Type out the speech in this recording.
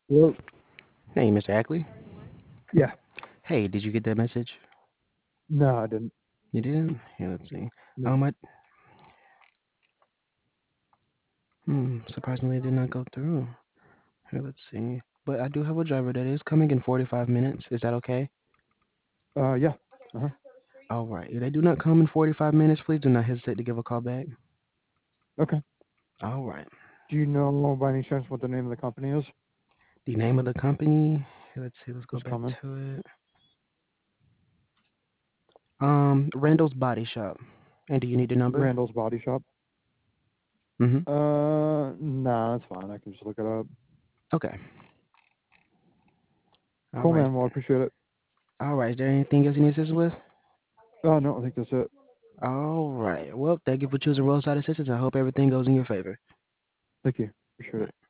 Well, Hey, Mr. Ackley. yeah. Hey, did you get that message? No, I didn't. You didn't? Here, let's see. No. I surprisingly it did not go through. Here, let's see. But I do have a driver that is coming in 45 minutes. Is that okay? Yeah. Uh-huh. All right. If they do not come in 45 minutes, please do not hesitate to give a call back. Okay. All right. Do you know by any chance what the name of the company is? The name of the company. Here, let's see. Let's go Is back coming. to it. Randall's Body Shop. And do you need the number? Randall's Body Shop. Mm-hmm. Nah, that's fine. I can just look it up. Okay. All Cool, right. man. Well, I appreciate it. All right. Is there anything else you need assistance with? Oh, no, I think that's it. All right. Well, thank you for choosing Roadside Assistance. I hope everything goes in your favor. Thank you. Appreciate it.